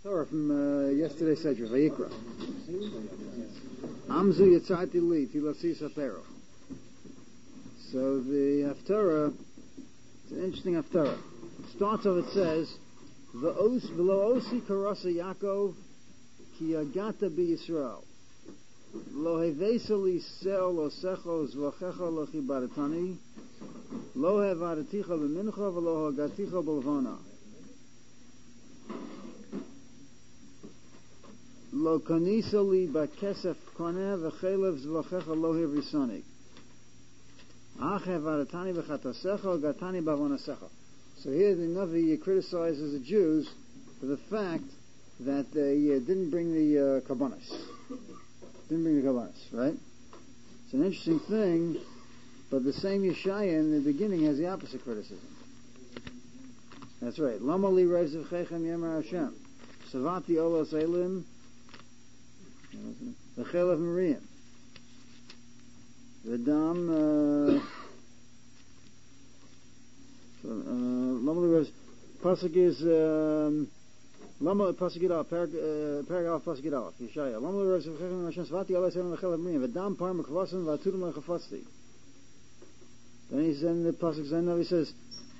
Torah from yesterday's Sedra, Vayikra. Amzu Yitzati Li, Tilasi Sapero. So the Haftarah, it's an interesting Haftarah. Starts off, it says, V'lo osi karasa Yaakov, ki agata bi Yisrael. Lo hevesa li sel lo secho zvachecha lo chibaratani, lo hevaraticha b'mincha v'lo hagaticha b'lvana. Lo kanisa li bakesef koneh v'chelev zvachecha lo hevisani. Ach hevaratani v'chatasecha gatani b'avonasecha. So here the Navi criticizes the Jews for the fact that they didn't bring the Kabbanis. Didn't bring the Kabbanis, right? It's an interesting thing, but the same Yeshaya in the beginning has the opposite criticism. That's right. Lama li reizav chechem yemer Hashem. Savati olos elim. V'chelev Miriam. V'dam... Pasuk is Lama Pasuk Gidal Paragraph Pasuk Gidal Yeshaya Lama Rav Zevchechem Hashem Svati Allah Selam V'Chelav Miriam V'Dam Par Mekvasim V'Atudim L'Chafasti. Then he's in the Pasuk Zainav, he says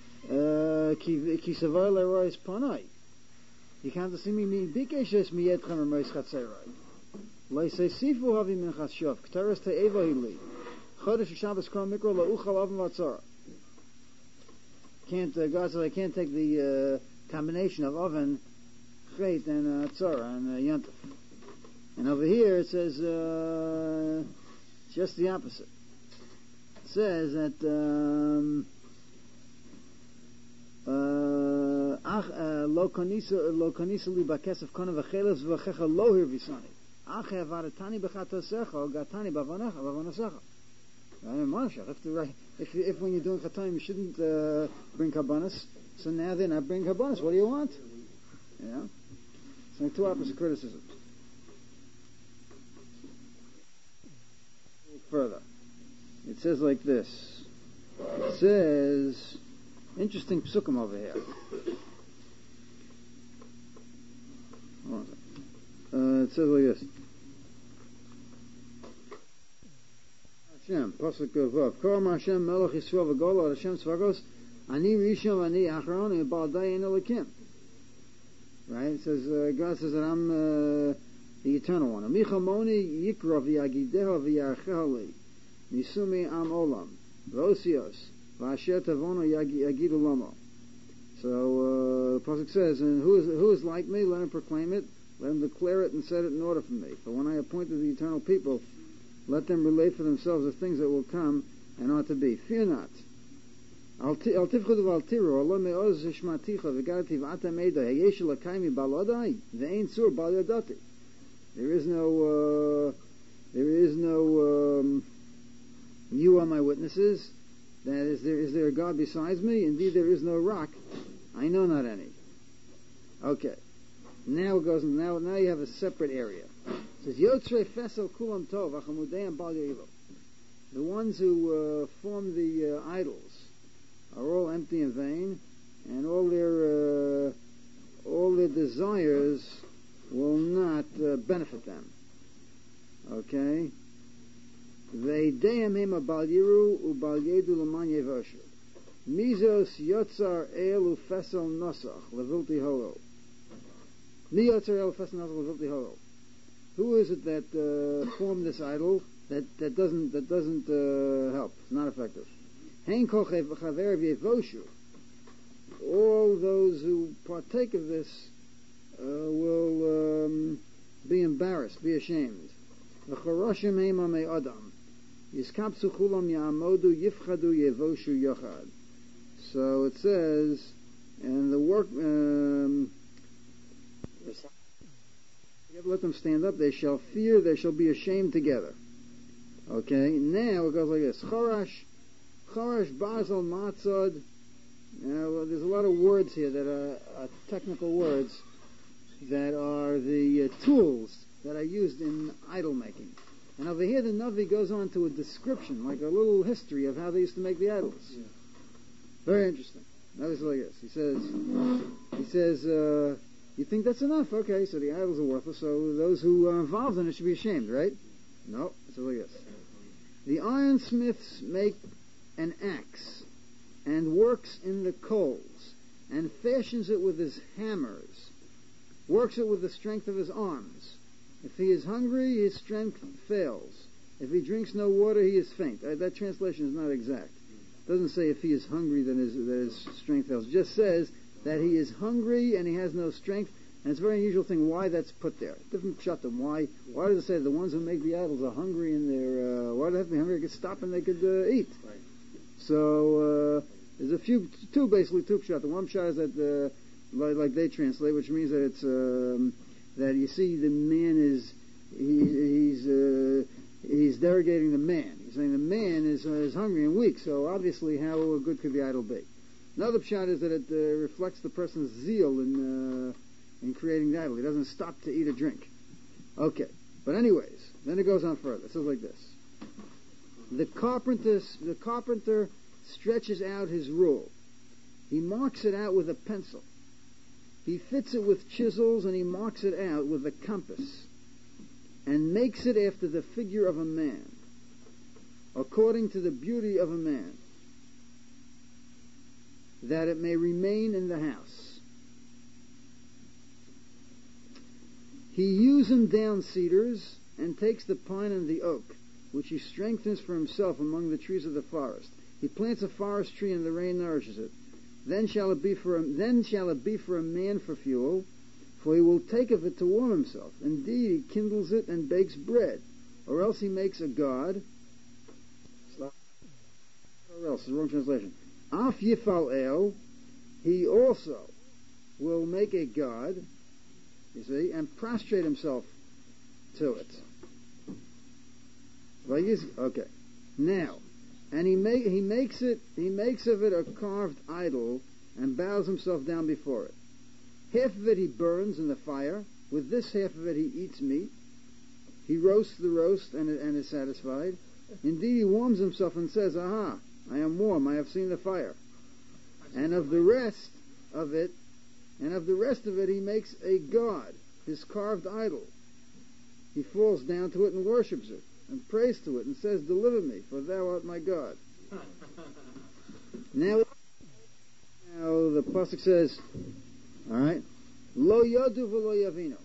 Ki Savai L'Rois Panai. You can't see me Bikeshes Miyetchem Remois Chatzerai L'Isei Sifu Havi Minchas Shov K'teres Te'eva Hili Chodesh Shabbos Krom Mikro La'uchal Avim V'Atzara. God says I can't take the combination of oven, chait, and tzara, and yontif. And over here it says just the opposite. It says that lo kanisa li bakesef kona v'chelev v'checha lo hirvisani. Ach avaratani b'chatasecha gatani b'avonasecha. If when you're doing Chataim you shouldn't bring Kabbanis, so now they're not bringing Kabbanis, what do you want? You know? It's like two opposite criticisms. Further, it says like this. It says, interesting psukim over here. It says like this. Hashem, Pasuk Vav. Koram Hashem Melech Yisrael v'Gola Hashem Tzvagos Ani Rishon Ani Achron and Ba'adai Elakim. Right? It says God says that I'm the Eternal One. Amicha Moni Yikra v'Yagideho v'Yarcheli Misumi Am Olam V'Osios V'Asher Tavono Yagidu Lamo. So the Pasuk says, and who is like me? Let him proclaim it. Let him declare it and set it in order for me. For when I appointed the eternal people, let them relate for themselves the things that will come and ought to be. Fear not. There is no you are my witnesses. That is there a God besides me? Indeed there is no rock. I know not any. Okay. Now it goes. Now you have a separate area. It says Yotzrei Fesel Kulam Tov Achamudeim Bal Yeilo. The ones who form the idols are all empty and vain, and all their desires will not benefit them. Okay. Veideim Hema Bal Yiru Ubal Yedu L'man Yevoshu. Mizos Yotzar El Ufesel Nosach Levilti Holo. Who is it that formed this idol that doesn't help? It's not effective. All those who partake of this will be embarrassed, be ashamed. So it says, and the work. Let them stand up, they shall fear, they shall be ashamed together. Okay, now it goes like this. Chorash Basel Matzod. Now there's a lot of words here that are technical words that are the tools that are used in idol making. And over here the Navi goes on to a description, like a little history of how they used to make the idols. Yeah. Very interesting. Now it's like this. He says You think that's enough? Okay, so the idols are worthless, so those who are involved in it should be ashamed, right? No, so look at this. The ironsmiths make an axe, and works in the coals, and fashions it with his hammers, works it with the strength of his arms. If he is hungry, his strength fails. If he drinks no water, he is faint. That translation is not exact. It doesn't say if he is hungry, then his strength fails. It just says that he is hungry and he has no strength. And it's a very unusual thing why that's put there. Different pshatim. Why does it say the ones who make the idols are hungry and they're why do they have to be hungry? They could stop and they could eat. Right. So there's two pshat. The one pshat is that like they translate, which means that it's that you see the man is he's derogating the man. He's saying the man is hungry and weak. So obviously, how good could the idol be? Another pshat is that it reflects the person's zeal in creating the idol. He doesn't stop to eat or drink. Okay, but anyways, then it goes on further. It says like this: the carpenter stretches out his rule. He marks it out with a pencil. He fits it with chisels, and he marks it out with a compass, and makes it after the figure of a man, according to the beauty of a man, that it may remain in the house. He hews him down cedars, and takes the pine and the oak, which he strengthens for himself among the trees of the forest. He plants a forest tree, and the rain nourishes it. Then shall it be for a man for fuel, for he will take of it to warm himself. Indeed, he kindles it and bakes bread, or else he makes a god. Or else, the wrong translation. Af yifal el, he also will make a god, you see, and prostrate himself to it. Okay. Now, and he makes of it a carved idol, and bows himself down before it. Half of it he burns in the fire. With this half of it he eats meat. He roasts the roast and is satisfied. Indeed, he warms himself and says, "Aha, I am warm. I have seen the fire." And of the rest of it, he makes a god, his carved idol. He falls down to it and worships it, and prays to it, and says, "Deliver me, for thou art my God." Now the pasuk says, all right, Lo yadu v'lo yavino.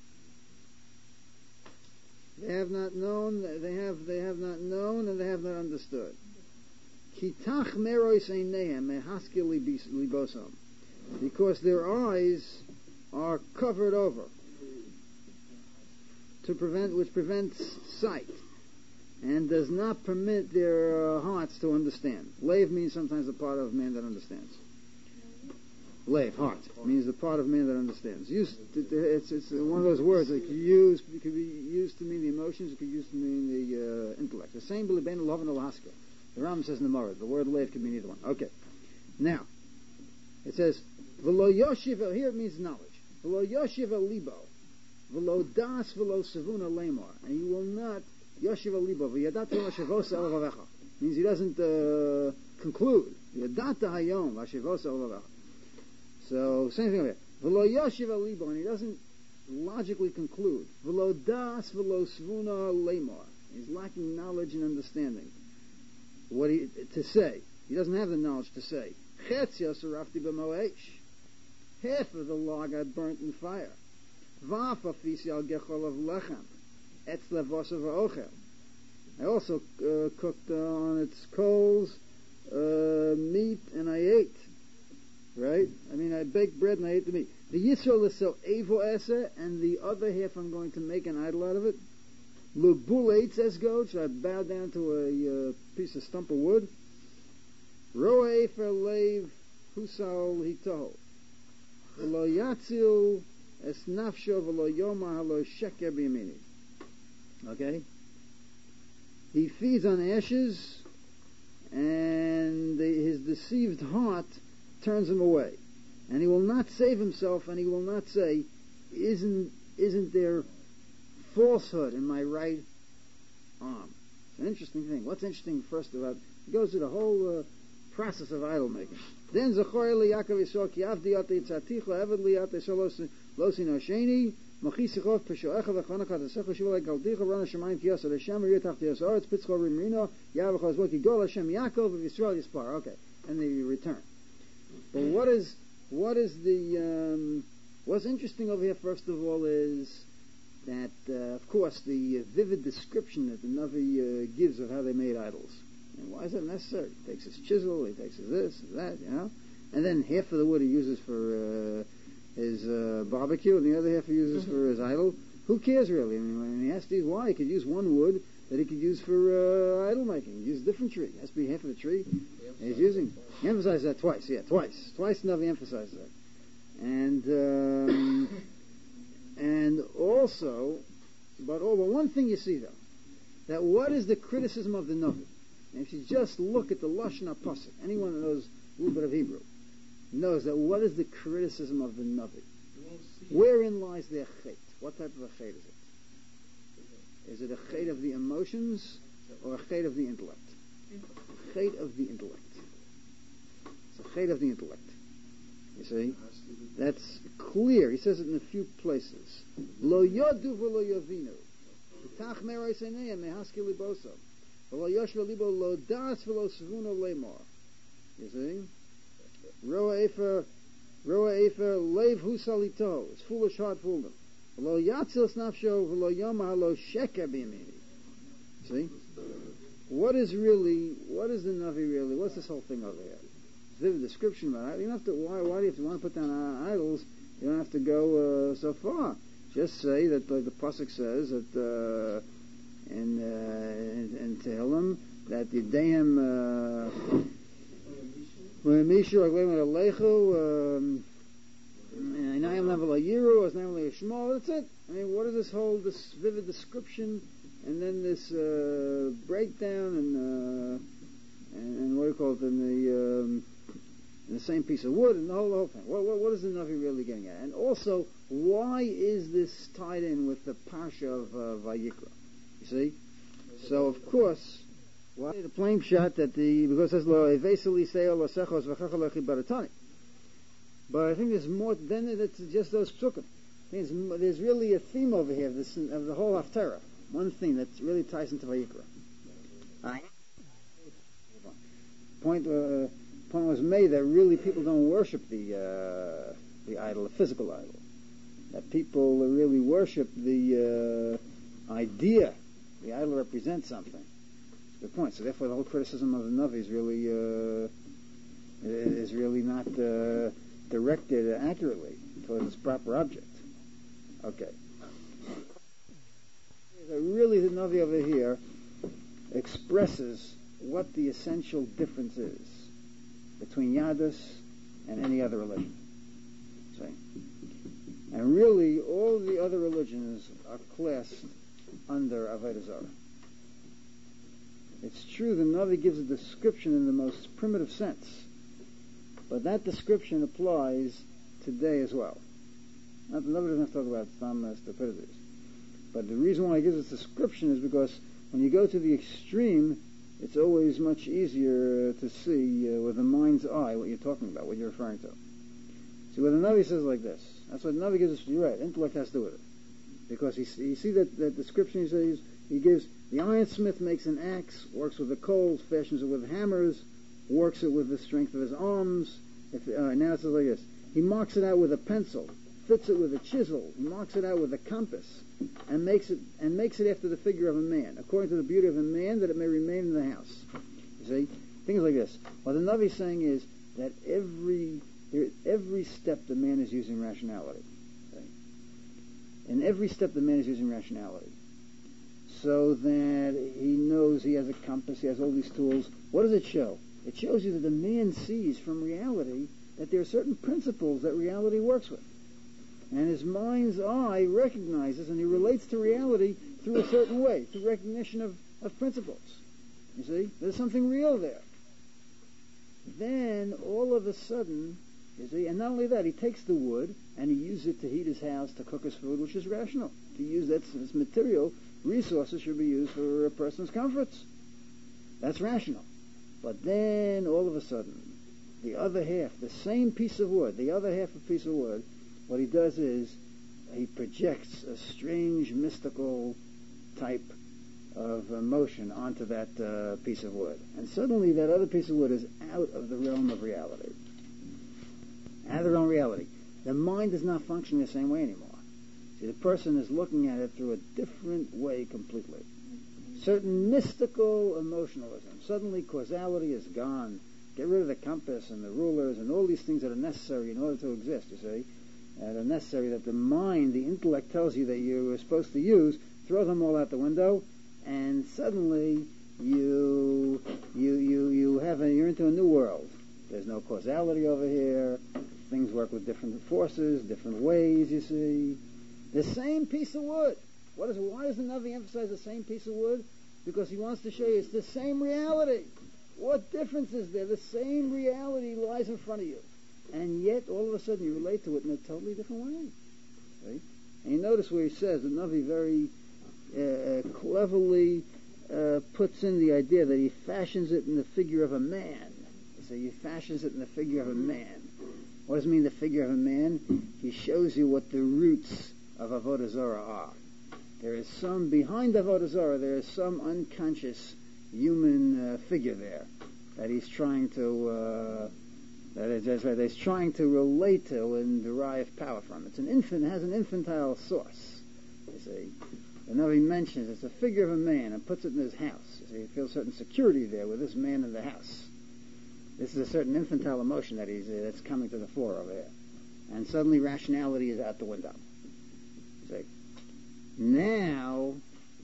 They have not known, they have not known, and they have not understood. Kitach merois einehem mehaskil libosom, because their eyes are covered over, which prevents sight, and does not permit their hearts to understand. Leiv means sometimes the part of man that understands. Leiv, heart, means the part of man that understands. It's one of those words that it could be used to mean the emotions, it could be used to mean the intellect. The same b'lebein l'hoven l'haska. The Rambam says in the Gemara, the word leiv could mean either one. Okay. Now, it says, v'lo yoshiv, here it means knowledge. V'lo yoshiv libo, v'lo das v'lo savuna lemar. And he will not, yoshiv libo, v'yadata v'shavos el vavecha. Means he doesn't conclude. Yadata hayom v'shavos el vavecha. So, same thing over here. V'lo yoshiv libo, and he doesn't logically conclude. V'lo das v'lo savuna lemar. He's lacking knowledge and understanding. To say. He doesn't have the knowledge to say. Chetzia sarafti b'mo'esh. Half of the log I burnt in fire. Va'af afisi al gechol of lechem. Etz levosav ha'ochel. I also cooked on its coals meat, and I ate. Right? I mean, I baked bread and I ate the meat. The Yisrael is so evo esa, and the other half I'm going to make an idol out of it. Lubul eitz esgod, so I bow down to a piece of stump of wood. Roe for leiv husal hito. V'lo yatzil es nafsho v'lo yoma halo sheker b'yamini. Okay? He feeds on ashes, and his deceived heart turns him away. And he will not save himself, and he will not say, isn't there falsehood in my right arm? It's an interesting thing. What's interesting first about, it goes through the whole process of idol making. Then Zachor li Yaakov Yisrael ki avdi yate tzaticha eved li yate shalosin osheni machisichov peshoecha v'chonacha tesecha shiva legaldicha rana shemayim ki yasad Hashem rir tachti yasaretz pitzcho rimrino yavachos what ki gol Hashem Yaakov of Yisrael Yispar. Okay, and they return. But what is the what's interesting over here? First of all, is that of course the vivid description that the Navi gives of how they made idols. And why is that necessary? He takes his chisel, he takes his this, that, and then half of the wood he uses for his barbecue, and the other half he uses for his idol. Who cares really? I mean, when he asks these why, he could use one wood that he could use for idol making. He uses a different tree. It has to be half of the tree. And he's using. He emphasized that twice. Yeah, twice. Twice Navi emphasized that. And also, but one thing you see though, that what is the criticism of the Navi? And if you just look at the Lashon HaPasuk, anyone that knows a little bit of Hebrew knows that what is the criticism of the Navi? Wherein lies their chait? What type of a chait is it? Is it a chait of the emotions or a chait of the intellect? Chait of the intellect. It's a chait of the intellect. You see? That's clear. He says it in a few places. Lo yodu v'lo yovinu. B'tach me'roi seinei mehaski liboso. V'lo yosh v'libo lo das v'lo sevuno lemor. You see? Roa efer leiv husalito. It's foolish heart fooled him. V'lo yatzil snafsho v'lo yomah lo sheker b'yamini. See? What is the Navi really? What's this whole thing over here? Vivid description about it. You don't have to. Why do you have to want to put down idols? You don't have to go so far. Just say that, like the pasuk says that in Tehillim that Yedeim Mishu Agleim Alechu Einayim Level Ayiru Asnayim Leishmo. That's it. I mean, what is this vivid description and then this breakdown and what do you call it in the same piece of wood and the whole thing. What is the Navi really getting at? And also, why is this tied in with the Parsha of Vayikra? You see? So, of course, why the plain shot that because it says, Lo eveseli se'o lo sechos v'checha lechi baratani. But I think there's more than it's just those psukim. There's really a theme over here of the whole Haftarah. One thing that really ties into Vayikra. Point was made that really people don't worship the idol, the physical idol. That people really worship the idea. The idol represents something. That's a good point. So therefore, the whole criticism of the Navi is really not directed accurately towards its proper object. Okay. Really, the Navi over here expresses what the essential difference is between Yadus and any other religion. See? And really, all the other religions are classed under Avodah Zarah. It's true the Navi gives a description in the most primitive sense, but that description applies today as well. Now, the Navi doesn't have to talk about some stupidities, but the reason why he gives this description is because when you go to the extreme, it's always much easier to see with the mind's eye what you're talking about, what you're referring to. See, what the Navi says like this. That's what the Navi gives us. You're right. Intellect has to do with it, because you see that description. He says he gives the ironsmith makes an axe, works with the coals, fashions it with hammers, works it with the strength of his arms. Now it says like this. He marks it out with a pencil, fits it with a chisel, he marks it out with a compass, and makes it after the figure of a man, according to the beauty of a man, that it may remain in the house. You see? Things like this. What the Navi is saying is that every step the man is using rationality. See? In every step the man is using rationality. So that he knows he has a compass, he has all these tools. What does it show? It shows you that the man sees from reality that there are certain principles that reality works with. And his mind's eye recognizes and he relates to reality through a certain way, through recognition of principles. You see? There's something real there. Then, all of a sudden, you see, and not only that, he takes the wood and he uses it to heat his house, to cook his food, which is rational. To use that as material, resources should be used for a person's comforts. That's rational. But then, all of a sudden, the other half, the same piece of wood, the other half of a piece of wood, what he does is he projects a strange mystical type of emotion onto that piece of wood. And suddenly that other piece of wood is out of the realm of reality. Out of the realm of reality. The mind is not functioning the same way anymore. See, the person is looking at it through a different way completely. Certain mystical emotionalism. Suddenly causality is gone. Get rid of the compass and the rulers and all these things that are necessary in order to exist, you see. And are necessary that the mind, the intellect tells you that you are supposed to use. Throw them all out the window, and suddenly you're into a new world. There's no causality over here. Things work with different forces, different ways, you see. The same piece of wood. Why does the Navi emphasize the same piece of wood? Because he wants to show you it's the same reality. What difference is there? The same reality lies in front of you. And yet, all of a sudden, you relate to it in a totally different way. Right? And you notice where he says, the Navi very cleverly puts in the idea that he fashions it in the figure of a man. So he fashions it in the figure of a man. What does it mean, the figure of a man? He shows you what the roots of Avodah Zarah are. There is some, behind Avodah Zarah, there is some unconscious human figure there that he's trying to that he's trying to relate to and derive power from. It's an infant, has an infantile source. You see, the Navi mentions it's a figure of a man and puts it in his house. You see, he feels certain security there with this man in the house. This is a certain infantile emotion that that's coming to the fore over here, and suddenly rationality is out the window. You see, now.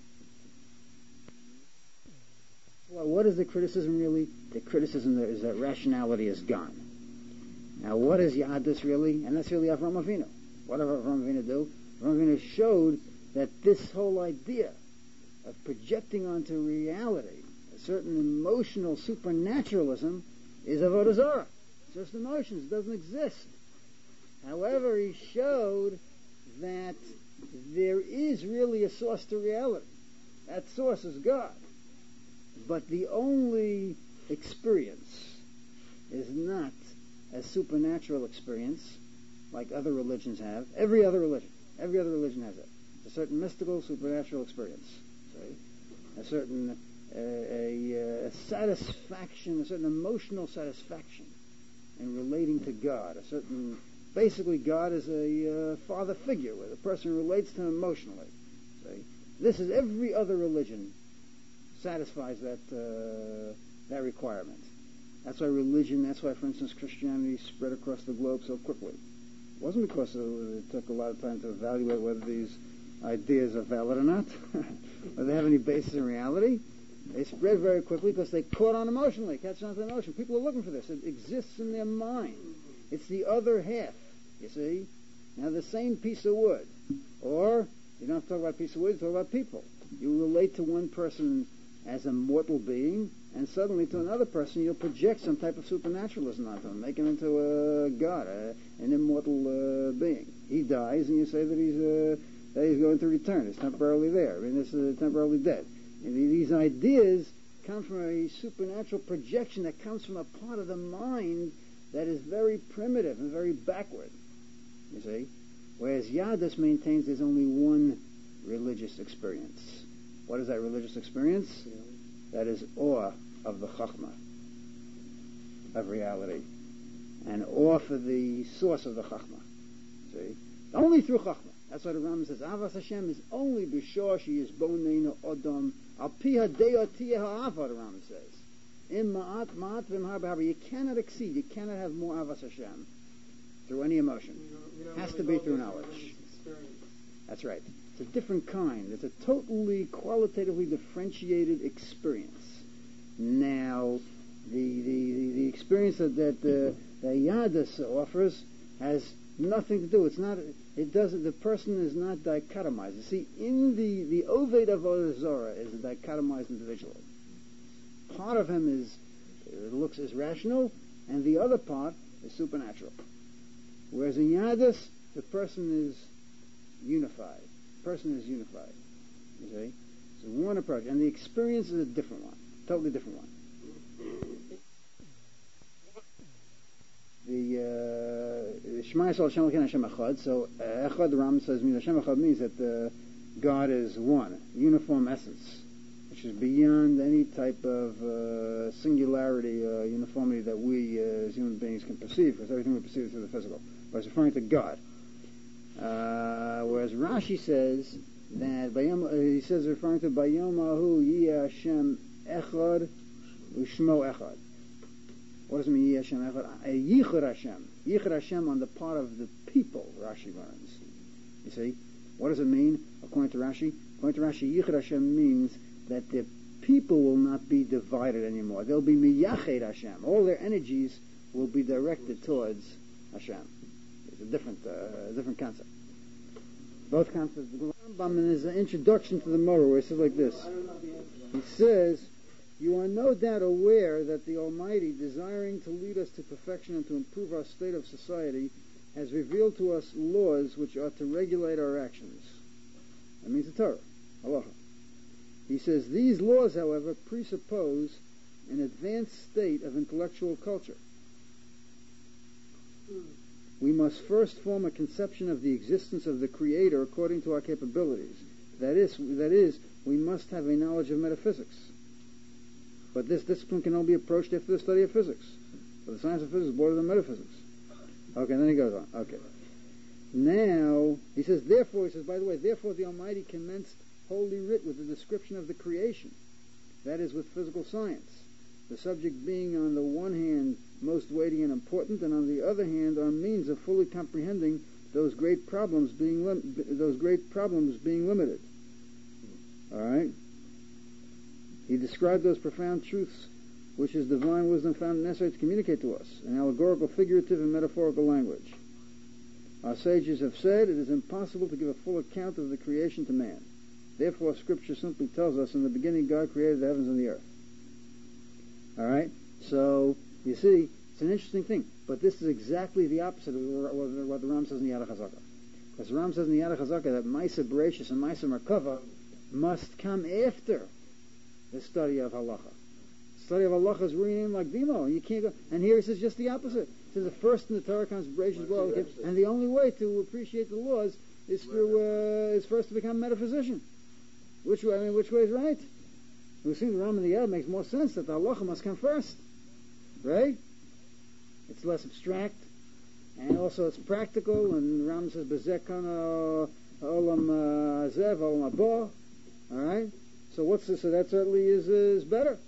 Well, what is the criticism really? The criticism is that rationality is gone. Now, what is Yadus really? And that's really Avraham Avinu. What did Avraham Avinu do? Avraham Avinu showed that this whole idea of projecting onto reality a certain emotional supernaturalism is Avodah Zarah. It's just emotions. It doesn't exist. However, he showed that there is really a source to reality. That source is God. But the only experience is not a supernatural experience like other religions have. Every other religion has it. It's a certain mystical, supernatural experience. See? A certain a satisfaction, a certain emotional satisfaction in relating to God. Basically God is a father figure where the person relates to him emotionally. See? This is every other religion satisfies that requirement. That's why for instance, Christianity spread across the globe so quickly. It wasn't because it took a lot of time to evaluate whether these ideas are valid or not, whether they have any basis in reality. They spread very quickly because they caught on emotionally, catch on to the emotion. People are looking for this. It exists in their mind. It's the other half, you see. Now, the same piece of wood. Or, you don't have to talk about a piece of wood, you talk about people. You relate to one person as a mortal being, and suddenly to another person you'll project some type of supernaturalism onto him, make him into a god, an immortal being. He dies, and you say that he's going to return. He's temporarily there. I mean, this is temporarily dead. And these ideas come from a supernatural projection that comes from a part of the mind that is very primitive and very backward. You see? Whereas Yadus maintains there's only one religious experience. What is that religious experience? That is awe of the Chachma, of reality, and awe for the source of the Chachma. See? Only through Chachma. That's why the Rambam says, Avas Hashem is only b'shor she is boneinu odom al pi hadeo tiyeh ha'ava, the Rambam says. In ma'at v'im har b'har. You cannot exceed, you cannot have more Avas Hashem through any emotion. It has to be through knowledge. That's right. It's a different kind. It's a totally qualitatively differentiated experience. Now, the experience that the Yadus offers has nothing to do. It's not. It doesn't. The person is not dichotomized. You see, in the Oved Avodah Zarah is a dichotomized individual. Part of him is rational, and the other part is supernatural. Whereas in Yadus, the person is unified. You see? It's one approach, and the experience is a different one, totally different one. Shema Yisrael Hashem Elokeinu Hashem Echad. So Echad, the Rambam says, means Hashem Echad means that God is one, uniform essence, which is beyond any type of singularity, uniformity that we as human beings can perceive, because everything we perceive is through the physical. But it's referring to God. Whereas Rashi says that he says referring to Bayom Ahu Yeh Hashem Echad Ushmo Echad. What does it mean Yeh Hashem Echad? Yichud Hashem. Yichud Hashem on the part of the people, Rashi learns. You see? What does it mean according to Rashi? According to Rashi, Yichud Hashem means that the people will not be divided anymore. They'll be Miyached Hashem. All their energies will be directed towards Hashem. It's a different concept. Both concepts. The Rambam in his introduction to the Morah, where he says like this. He says, "You are no doubt aware that the Almighty, desiring to lead us to perfection and to improve our state of society, has revealed to us laws which are to regulate our actions." That means the Torah, halacha. He says, these laws, however, presuppose an advanced state of intellectual culture. We must first form a conception of the existence of the Creator according to our capabilities. That is, we must have a knowledge of metaphysics. But this discipline can only be approached after the study of physics. So the science of physics is broader than metaphysics. Okay, then he goes on. Okay. Now, he says, by the way, therefore the Almighty commenced Holy Writ with a description of the creation. That is, with physical science. The subject being, on the one hand, most weighty and important, and on the other hand, our means of fully comprehending those great problems being limited. All right? He described those profound truths which his divine wisdom found necessary to communicate to us in allegorical, figurative, and metaphorical language. Our sages have said it is impossible to give a full account of the creation to man. Therefore, Scripture simply tells us, in the beginning God created the heavens and the earth. All right? So, you see, it's an interesting thing. But this is exactly the opposite of what the Ram says in the Yad HaChazaka. Because the Ram says in the Yad HaChazaka that Maisa Bereshis and Maisa Merkava must come after the study of halacha. Study of halacha is reading like Dimo. You can't go. And here he says just the opposite. He says the first in the Torah comes Bereshis, and the only way to appreciate the laws is first to become a metaphysician. Which way is right? We see the Ram and the Yad makes more sense that the halacha must come first, right? It's less abstract, and also it's practical. And the Ram says Bezekana Olam Zev Olam Haba. All right. So what's this? So that certainly is better.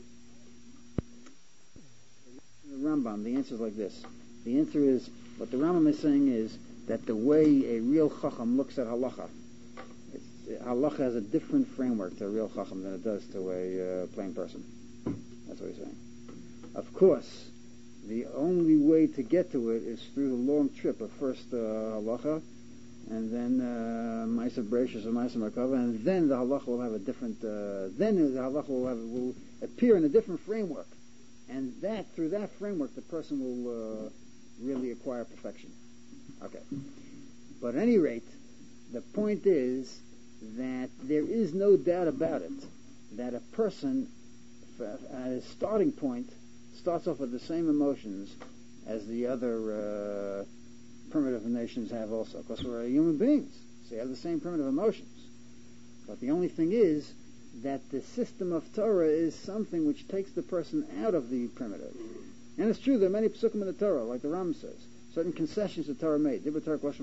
The Rambam. The answer is like this. The answer is what the Rambam is saying is that the way a real chacham looks at halacha. Halacha has a different framework to a real chacham than it does to a plain person. That's what he's saying. Of course, the only way to get to it is through the long trip of first halacha, and then Maisa Bereshis and Maisa Merkava, and then the halacha will have a different. Then the halacha will appear in a different framework, and through that framework, the person will really acquire perfection. Okay, but at any rate, the point is that there is no doubt about it that a person, at his starting point, starts off with the same emotions as the other primitive nations have also, because we're human beings, so you have the same primitive emotions. But the only thing is that the system of Torah is something which takes the person out of the primitive. And it's true, there are many psukim in the Torah, like the Ram says, certain concessions the Torah made. These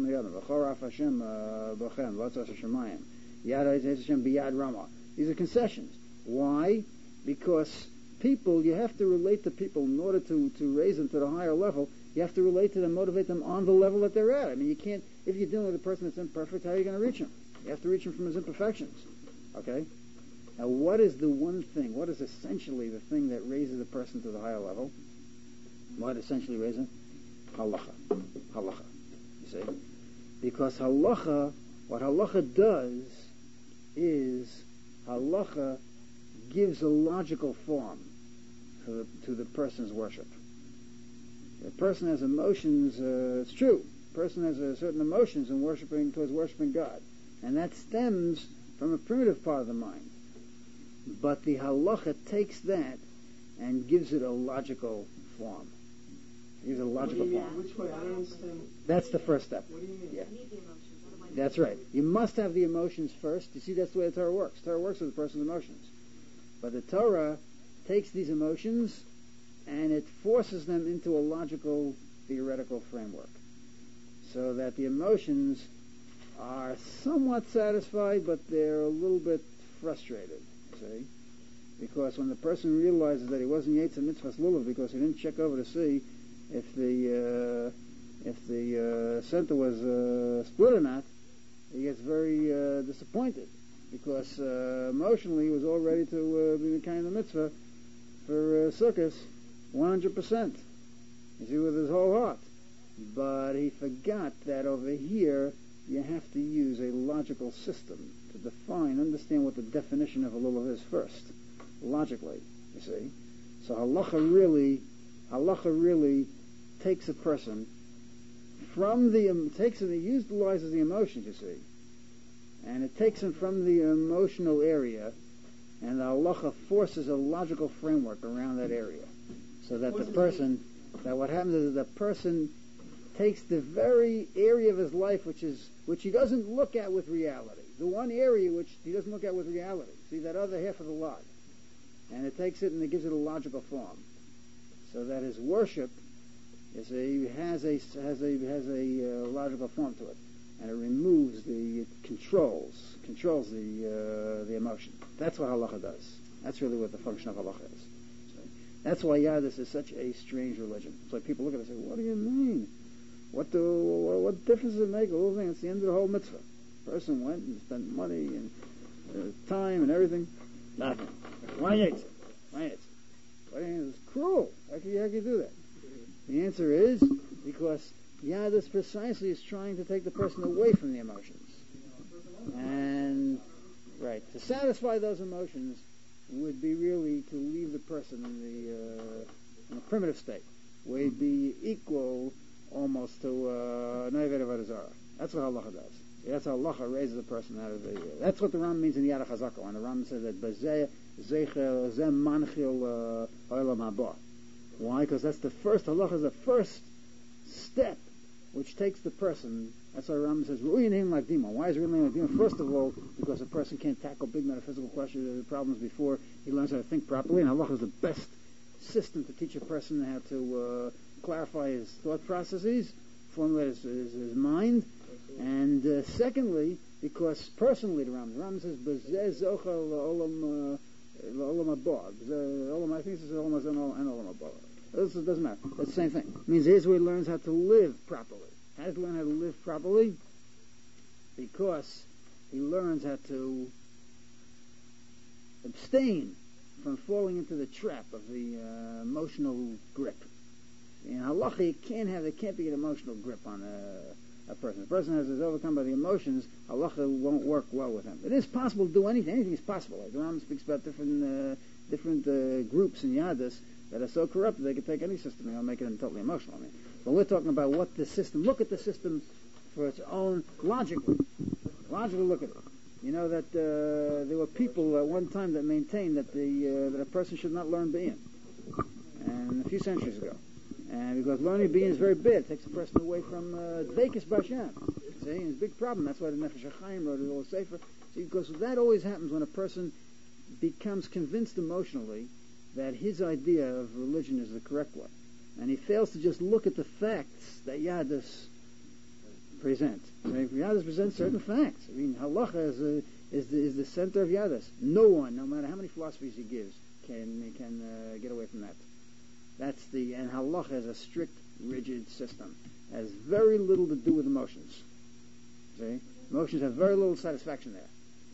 are concessions. Why? Because people, you have to relate to people in order to raise them to the higher level. You have to relate to them, motivate them on the level that they're at. I mean, you can't, if you're dealing with a person that's imperfect, how are you going to reach him? You have to reach him from his imperfections. Okay? Now, what is the one thing, what is essentially the thing that raises a person to the higher level? What essentially raises him? Halacha. Halacha. You see? Because halacha, what halacha does is halacha gives a logical form to the person's worship. The person has emotions, it's true. The person has certain emotions in towards worshiping God. And that stems from a primitive part of the mind. But the halacha takes that and gives it a logical form. Use a logical form. Which way? I don't understand. That's the first step. What do you mean? Yeah. You need the emotions. That's right. You must have the emotions first. You see, that's the way the Torah works. Torah works with a person's emotions. But the Torah takes these emotions and it forces them into a logical, theoretical framework. So that the emotions are somewhat satisfied, but they're a little bit frustrated, see? Because when the person realizes that he wasn't Yetzer Mitzvahs Lulav because he didn't check over to see if the center was split or not, he gets very disappointed because emotionally he was all ready to be the kind of mitzvah for Sukkot 100%. You see, with his whole heart. But he forgot that over here you have to use a logical system to define, understand what the definition of a lulav is first, logically. You see, so halacha really takes a person from the utilizes the emotions, you see, and it takes him from the emotional area, and the halacha forces a logical framework around that area, so that what happens is the person takes the very area of his life which he doesn't look at with reality, the one area which he doesn't look at with reality, see, that other half of the log, and it takes it and it gives it a logical form, so that his worship has a logical form to it, and it removes controls the emotion. That's what halacha does. That's really what the function of halacha is. So that's why Yadus is such a strange religion. So people look at it and say, "What do you mean? What difference does it make? The whole thing. It's the end of the whole mitzvah. The person went and spent money and time and everything. Nothing. Why Yetzer? It's cruel. How can you do that?" The answer is because Yadus precisely is trying to take the person away from the emotions. And, right, to satisfy those emotions would be really to leave the person in a primitive state, where he'd be equal almost to Neved Avodah Zarah. That's what halacha does. That's how halacha raises a person out of the... that's what the Ram means in Yad HaChazaka, when the Ram says that B'zeh Zeichel Zeh Manchil Olam Haba. Why? Because that's the first, halacha is the first step which takes the person. That's why Rambam says, Ru'yin like Dima. Why is Ru'yin like Dima? First of all, because a person can't tackle big metaphysical questions or problems before he learns how to think properly, and halacha is the best system to teach a person how to clarify his thought processes, formulate his mind, and secondly, because personally the Rambam says, B'zeh zochel olam haba. I think this is olam hazeh and olam haba. It doesn't matter. That's the same thing. It means here's where he learns how to live properly. How does he learn how to live properly? Because he learns how to abstain from falling into the trap of the emotional grip. In halacha, there can't be an emotional grip on a person. If a person is overcome by the emotions, halacha won't work well with him. It is possible to do anything. Anything is possible. Like the Rambam speaks about different groups in Yadus that are so corrupt that they can take any system and make it totally emotional. But we're talking about what the system. Look at the system for its own logically. Logically, look at it. You know that there were people at one time that maintained that that a person should not learn Be'in, and a few centuries ago. And because learning Be'in is very bad, it takes a person away from Dveikus B'Hashem. See, and it's a big problem. That's why the Nefesh HaChaim wrote it all safer. See, because that always happens when a person becomes convinced emotionally that his idea of religion is the correct one, and he fails to just look at the facts that Yadus presents. Yadus presents certain facts. I mean, halacha is the center of Yadus. No one, no matter how many philosophies he gives, can get away from that. And halacha is a strict, rigid system. It has very little to do with emotions. See, emotions have very little satisfaction there.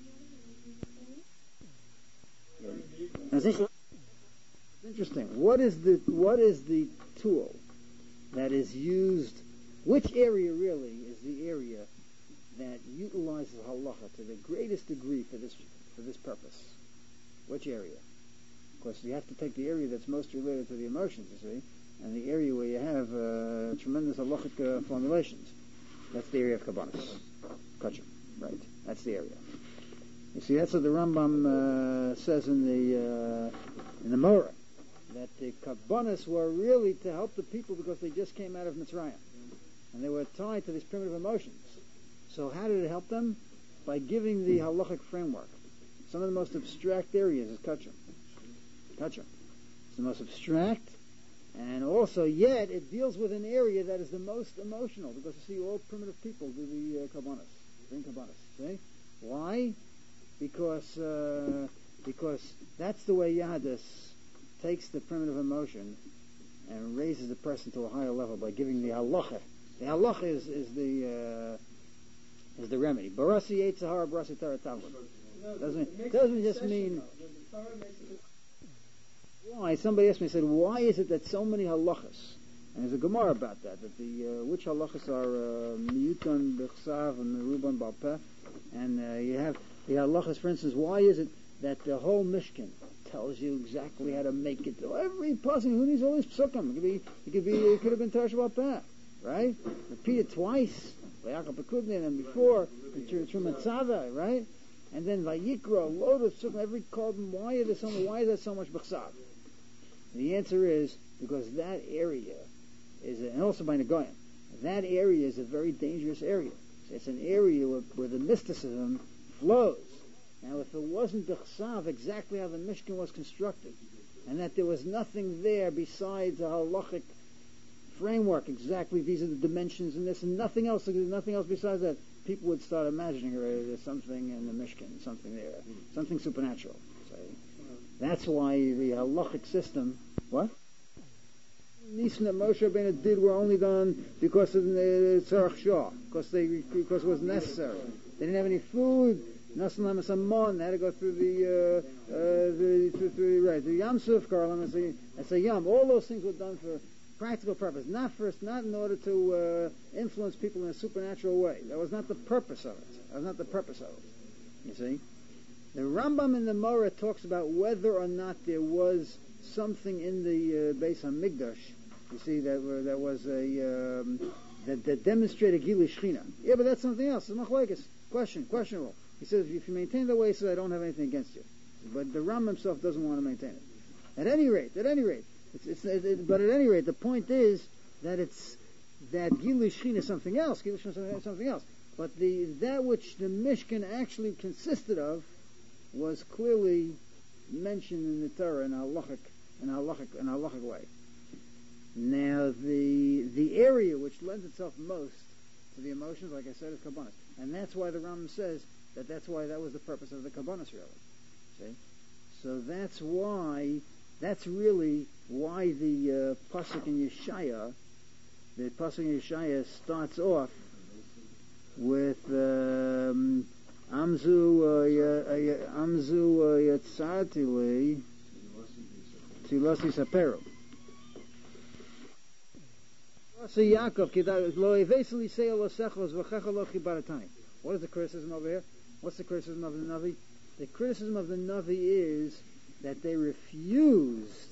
It's interesting. What is the tool that is used? Which area really is the area that utilizes halacha to the greatest degree for this purpose? Which area? Of course, you have to take the area that's most related to the emotions, you see, and the area where you have tremendous halachic formulations. That's the area of kabbanis, kachim, right? That's the area. You see, that's what the Rambam says in the Morah, that the kabbanas were really to help the people because they just came out of Mitzrayim. And they were tied to these primitive emotions. So how did it help them? By giving the halachic framework. Some of the most abstract areas is kachim. Kachim. It's the most abstract, and also yet it deals with an area that is the most emotional, because you see all primitive people do the kabbanas. Bring kabbanas. See? Why? Because that's the way Yadis takes the primitive emotion and raises the person to a higher level by giving the halacha. The halacha is the remedy. Barasi Yitzhahara, Barasi Torah Tavlin. Doesn't just mean. Why? Somebody asked me, said, why is it that so many halachas? And there's a Gemara about that the which halachas are miyutan b'chsav and meruban b'alpeh, and you have the halachas. For instance, why is it that the whole Mishkan tells you exactly how to make it? Every person who needs all these psukim, it could have been Torah b'alpeh, right? Repeated twice, and before in Truman Tzava, right? And then Vayikra, load of psukim, every carbon. Why is that so much b'chsav? The answer is because that area is, and also by Nagoyim, that area is a very dangerous area. It's an area where the mysticism flows. Now, if it wasn't the chsav exactly how the Mishkan was constructed, and that there was nothing there besides a halachic framework, exactly these are the dimensions and this, and nothing else besides that, people would start imagining there's something in the Mishkan, something there, something supernatural. So, that's why the halachic system, what? Nisan that Moshe Rabbeinu did were only done because of the Tzarech Shah, because it was necessary. They didn't have any food. Nasan Lamas Amon, they had to go through the Yam Suf Karlam as a Yam. All those things were done for practical purpose, not in order to influence people in a supernatural way. That was not the purpose of it. You see, the Rambam in the Morah talks about whether or not there was something in the Beis Hamikdash. You see that was that demonstrated Gilui Shechina. Yeah, but that's something else. It's machlokes. Questionable. He says if you maintain the way, he says I don't have anything against you. But the Rambam himself doesn't want to maintain it. At any rate. But at any rate, the point is that it's that Gilui Shechina is something else. Gilui Shechina is something else. But that which the Mishkan actually consisted of was clearly mentioned in the Torah in a halachic way. Now, the area which lends itself most to the emotions, like I said, is kabbanas, and that's why the Rambam says that's why that was the purpose of the kabbanas, really. See, so that's really why the pasuk in Yeshaya, starts off with Amzu Yatzarti Tilasi Saperu. What is the criticism over here? What's the criticism of the Navi? The criticism of the Navi is that they refused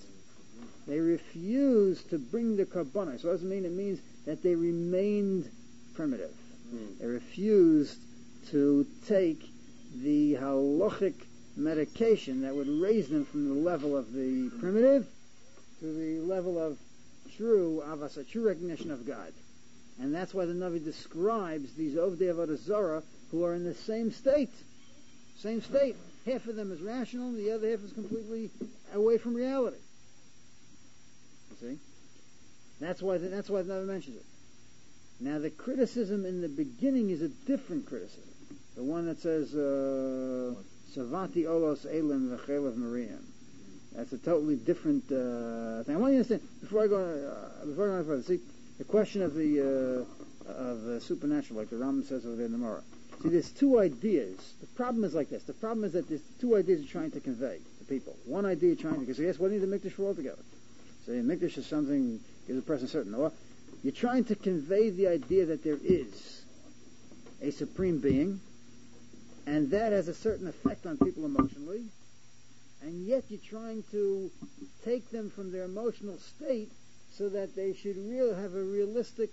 to bring the Karbanos. So what does it mean? It means that they remained primitive. They refused to take the halachic medication that would raise them from the level of the primitive to the level of true avasa, true recognition of God. And that's why the Navi describes these Ovdei Avodah Zarah who are in the same state. Half of them is rational, the other half is completely away from reality. You see? That's why the Navi mentions it. Now the criticism in the beginning is a different criticism. The one that says, Savati Olos Elim V'chelev Miriam. That's a totally different thing. I want you to understand, before I go further, see, the question of the supernatural, like the Rambam says over there in the Morah. See, there's two ideas. The problem is like this. The problem is that there's two ideas you're trying to convey to people. One idea you're trying to convey. So yes, what do you need the Mikdash for altogether? So the Mikdash is something, gives a person certain awe. You're trying to convey the idea that there is a supreme being, and that has a certain effect on people emotionally, and yet you're trying to take them from their emotional state so that they should have a realistic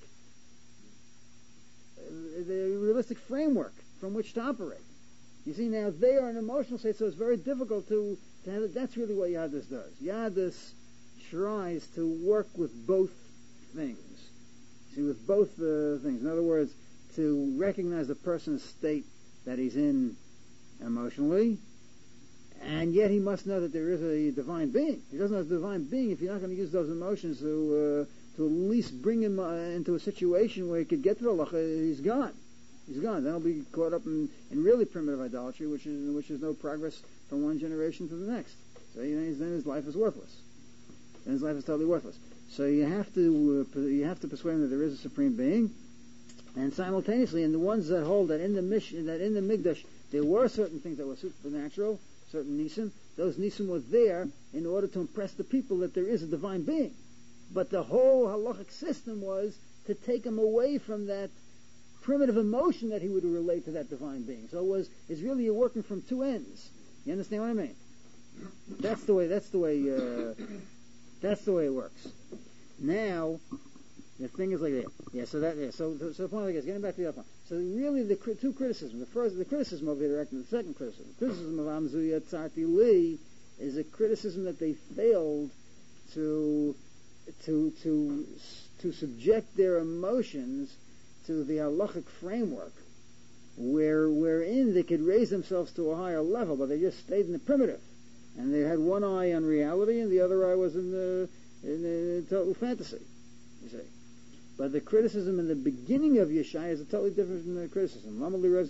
framework from which to operate. You see, now they are in an emotional state, so it's very difficult to have it. That's really what Yadus does. Yadus tries to work with both things. See, with both things. In other words, to recognize the person's state that he's in emotionally, and yet he must know that there is a divine being. He doesn't know the divine being if you're not going to use those emotions to at least bring him into a situation where he could get to the halacha. He's gone. He's gone. Then he'll be caught up in really primitive idolatry, which is no progress from one generation to the next. So then his life is worthless. Then his life is totally worthless. So you have to persuade him that there is a supreme being, and simultaneously, in the ones that hold that in the Mikdash there were certain things that were supernatural, certain nisim, those nisim were there in order to impress the people that there is a divine being. But the whole halachic system was to take him away from that primitive emotion that he would relate to that divine being. So it's really you're working from two ends. You understand what I mean? That's the way it works. Now, the thing is like that. Yeah. So the point is getting back to the other point. So really, the two criticisms. The criticism of the and the second criticism. The criticism of Amzuya Tzarti Li is a criticism that they failed to subject their emotions to the halachic framework, wherein they could raise themselves to a higher level, but they just stayed in the primitive, and they had one eye on reality, and the other eye was in the total fantasy. You see, but the criticism in the beginning of Yeshaya is totally different from the criticism.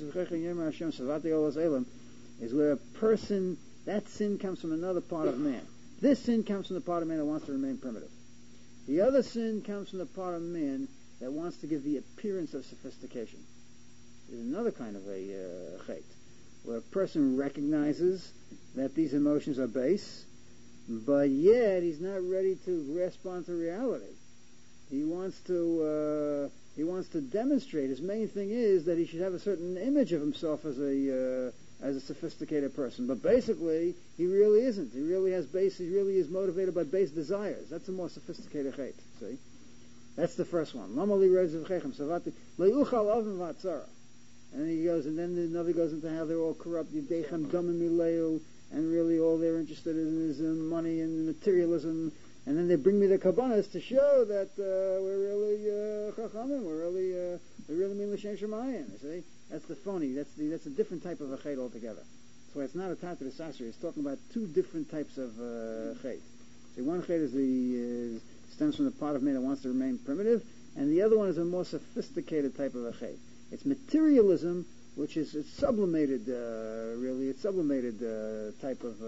Is where a person, that sin comes from another part of man. This sin comes from the part of man that wants to remain primitive. The other sin comes from the part of man that wants to give the appearance of sophistication. There's another kind of a chait, where a person recognizes that these emotions are base, but yet he's not ready to grasp onto reality. He wants to demonstrate. His main thing is that he should have a certain image of himself as a sophisticated person. But basically, he really isn't. He really has base. He really is motivated by base desires. That's a more sophisticated chait. See, that's the first one. And then he goes, and then another goes into how they're all corrupt. And really all they're interested in is money and materialism. And then they bring me the kabbanas to show that we're really chachamim. We really mean l'shem shemayim. You see, that's the phony. That's a different type of a chet altogether. So it's not a tat to the sasri. It's talking about two different types of chet. See, one chet stems from the part of man that wants to remain primitive, and the other one is a more sophisticated type of a chet. It's materialism, which is it's sublimated. Really, it's sublimated type of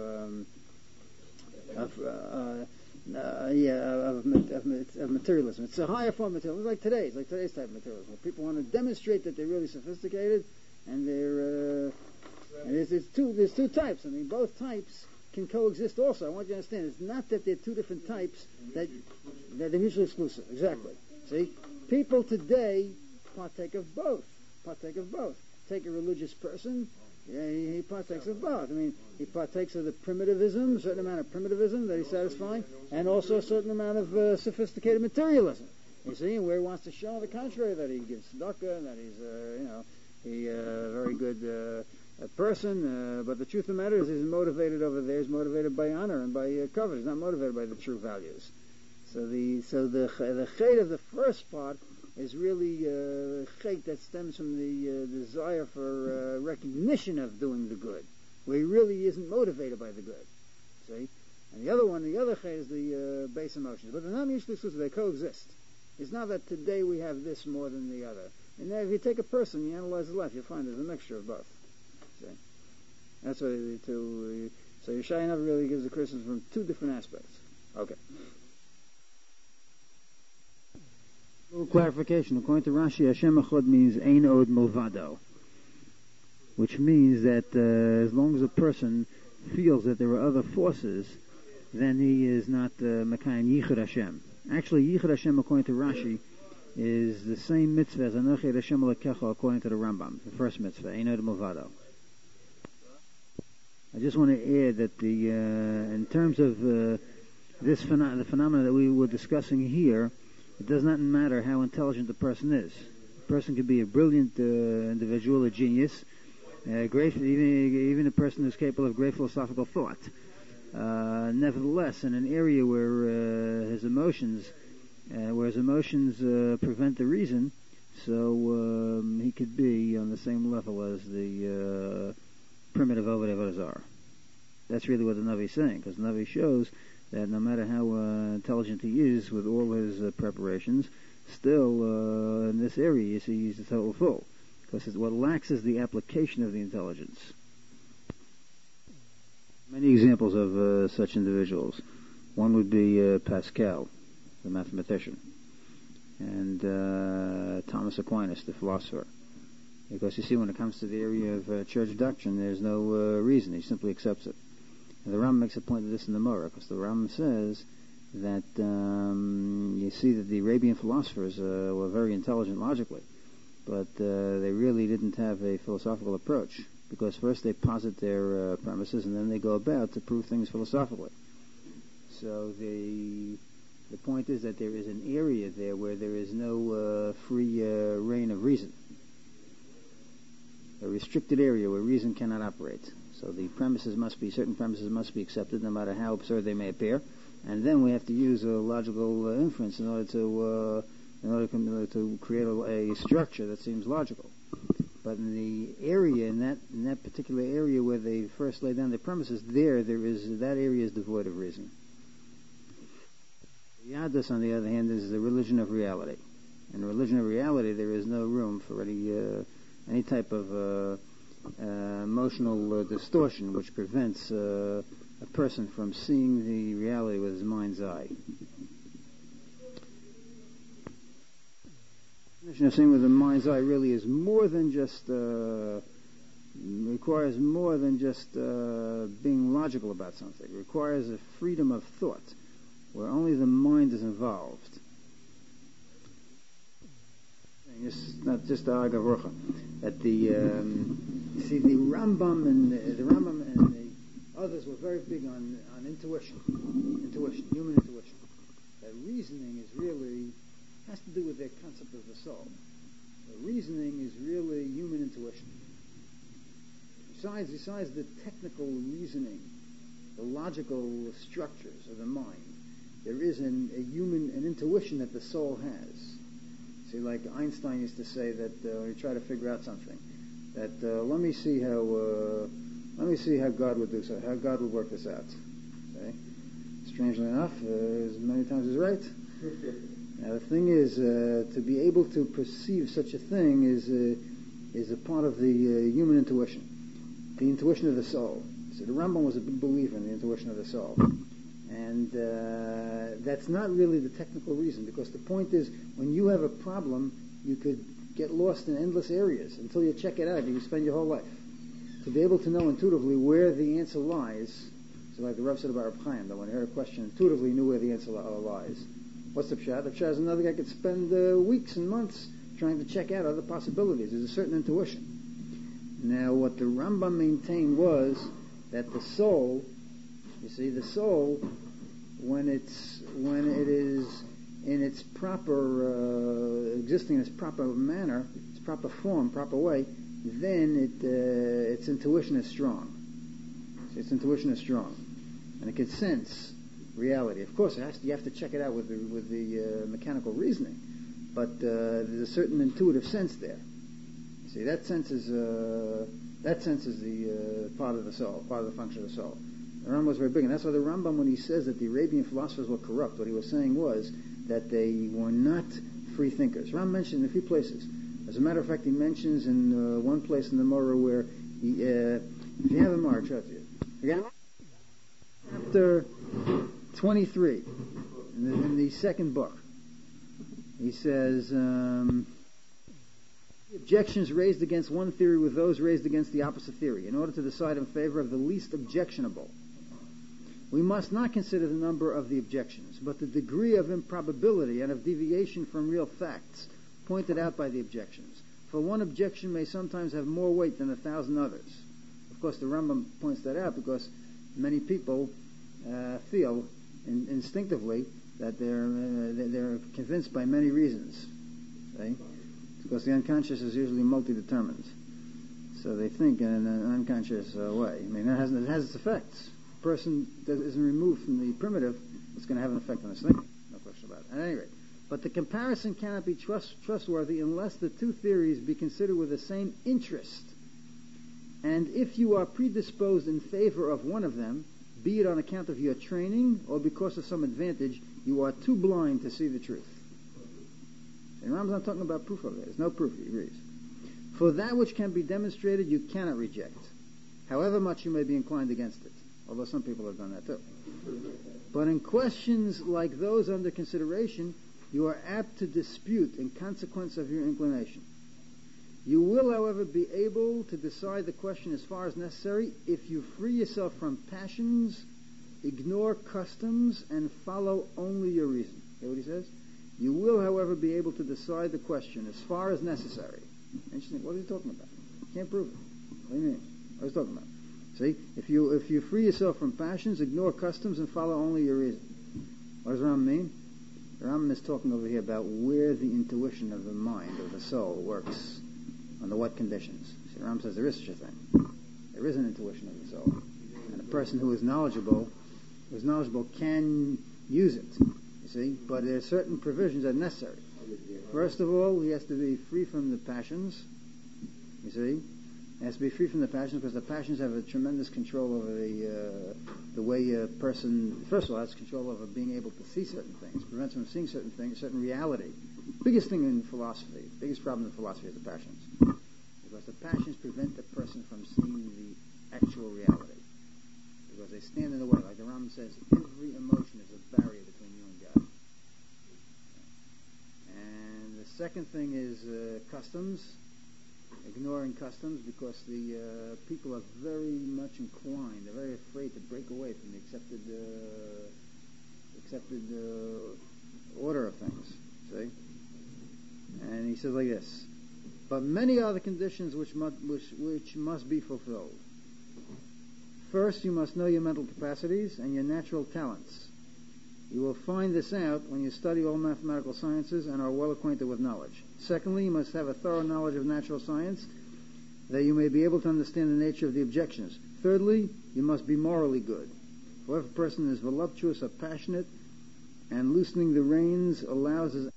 materialism. It's a higher form of materialism. It's like today's type of materialism. Where people want to demonstrate that they're really sophisticated, and they're and there's two types. I mean, both types can coexist. Also, I want you to understand. It's not that they're two different types that they're mutually exclusive. Exactly. See, people today partake of both. Take a religious person. Yeah, he partakes of both. I mean, he partakes of the primitivism, a certain amount of primitivism that he's satisfying, and also a certain amount of sophisticated materialism. You see, and where he wants to show the contrary, that he gives tzedakah, and that he's, a very good person. But the truth of the matter is, he's motivated over there. He's motivated by honor and by covet. He's not motivated by the true values. So the chait of the first part is really chait that stems from the desire for recognition of doing the good, where he really isn't motivated by the good. See? And the other chait is the base emotions. But they're not mutually exclusive, they coexist. It's not that today we have this more than the other. And if you take a person, you analyze his life, you'll find there's a mixture of both. See? That's why the two... So Yeshaya never really gives the criticism from two different aspects. Okay. A little clarification. According to Rashi, Hashem Echad means Ein Od Milvado, which means that as long as a person feels that there are other forces, then he is not Mekayim Yichud Hashem. Actually, Yichud Hashem, according to Rashi, is the same mitzvah as Anochi Hashem Elokecha, according to the Rambam, the first mitzvah, Ein Od Milvado. I just want to add that in terms of the phenomena that we were discussing here, it does not matter how intelligent the person is. A person could be a brilliant individual, a genius, great, even a person who's capable of great philosophical thought. Nevertheless, in an area where his emotions prevent the reason, so he could be on the same level as the primitive Oved Avodah Zarah. That's really what the Navi is saying, because the Navi shows that no matter how intelligent he is with all his preparations, still in this area you see he's a total fool, because what lacks is the application of the intelligence. Many examples of such individuals. One would be Pascal, the mathematician, and Thomas Aquinas, the philosopher. Because you see, when it comes to the area of church doctrine, there's no reason. He simply accepts it. And the Ram makes a point of this in the Morah, because the Ram says that you see that the Arabian philosophers were very intelligent logically, but they really didn't have a philosophical approach, because first they posit their premises and then they go about to prove things philosophically. So the point is that there is an area there where there is no free reign of reason, a restricted area where reason cannot operate. So the certain premises must be accepted, no matter how absurd they may appear, and then we have to use a logical inference in order to create a structure that seems logical. But in the area, in that particular area where they first lay down their premises, that area is devoid of reason. Yadus, on the other hand, is the religion of reality. In the religion of reality, there is no room for any type of emotional distortion which prevents a person from seeing the reality with his mind's eye. The definition of seeing with the mind's eye really is more than just requires more than just being logical about something. It requires a freedom of thought where only the mind is involved. It's not just the Agavorcha. That the Rambam and the others were very big on intuition, human intuition. That reasoning has to do with their concept of the soul. The reasoning is really human intuition. Besides the technical reasoning, the logical structures of the mind, there is an intuition that the soul has. See, like Einstein used to say that when you try to figure out something, that let me see how God would do so, how God would work this out. Okay? Strangely enough, as many times as right. Now the thing is, to be able to perceive such a thing is a part of the human intuition, the intuition of the soul. So the Rambam was a big believer in the intuition of the soul. And that's not really the technical reason, because the point is, when you have a problem, you could get lost in endless areas until you check it out. You spend your whole life to be able to know intuitively where the answer lies. So, like the Rav said about Reb Chaim, that when he heard a question, intuitively knew where the answer lies. What's the pshat? The pshat is another guy could spend weeks and months trying to check out other possibilities. There's a certain intuition. Now, what the Rambam maintained was that the soul. You see, the soul, when it is in its proper existing in its proper manner, its proper form, proper way, then its intuition is strong. See, its intuition is strong, and it can sense reality. Of course, you have to check it out with the mechanical reasoning, but there's a certain intuitive sense there. See, that sense is the part of the soul, part of the function of the soul. The Rambam was very big, and that's why the Rambam, when he says that the Arabian philosophers were corrupt, what he was saying was that they were not free thinkers. Rambam mentioned in a few places. As a matter of fact, he mentions in one place in the Morah where he, if you have a Morah, I'll show it to you. Again, chapter 23, in the second book, he says, objections raised against one theory with those raised against the opposite theory, in order to decide in favor of the least objectionable. We must not consider the number of the objections, but the degree of improbability and of deviation from real facts pointed out by the objections. For one objection may sometimes have more weight than 1,000 others. Of course, the Rambam points that out because many people feel instinctively that they're convinced by many reasons. Okay? Because the unconscious is usually multi-determined. So they think in an unconscious way. I mean, it has its effects. person isn't removed from the primitive, it's going to have an effect on his thinking. No question about it. At any rate. But the comparison cannot be trustworthy unless the two theories be considered with the same interest. And if you are predisposed in favor of one of them, be it on account of your training or because of some advantage, you are too blind to see the truth. And Ram's not talking about proof of it. There's no proof, he agrees. For that which can be demonstrated, you cannot reject, however much you may be inclined against it, although some people have done that too. But in questions like those under consideration, you are apt to dispute in consequence of your inclination. You will, however, be able to decide the question as far as necessary if you free yourself from passions, ignore customs, and follow only your reason. Hear what he says? You will, however, be able to decide the question as far as necessary. Interesting. What is he talking about? Can't prove it. What do you mean? What is he talking about? See, if you free yourself from passions, ignore customs, and follow only your reason. What does Ram mean? Ram is talking over here about where the intuition of the mind, of the soul, works. Under what conditions? See, Ram says there is such a thing. There is an intuition of the soul. And a person who is knowledgeable can use it. You see? But there are certain provisions that are necessary. First of all, he has to be free from the passions. You see? He has to be free from the passions because the passions have a tremendous control over the way a person, first of all, has control over being able to see certain things, prevents him from seeing certain things, certain reality. Biggest thing in philosophy, biggest problem in philosophy is the passions. Because the passions prevent the person from seeing the actual reality. Because they stand in the way. Like the Rambam says, every emotion is a barrier between you and God. And the second thing is customs. Ignoring customs because the people are very much inclined, they're very afraid to break away from the accepted order of things. See? And he says like this, but many are the conditions which must be fulfilled. First, you must know your mental capacities and your natural talents. You will find this out when you study all mathematical sciences and are well acquainted with knowledge. Secondly, you must have a thorough knowledge of natural science that you may be able to understand the nature of the objections. Thirdly, you must be morally good. For if a person is voluptuous or passionate and loosening the reins allows his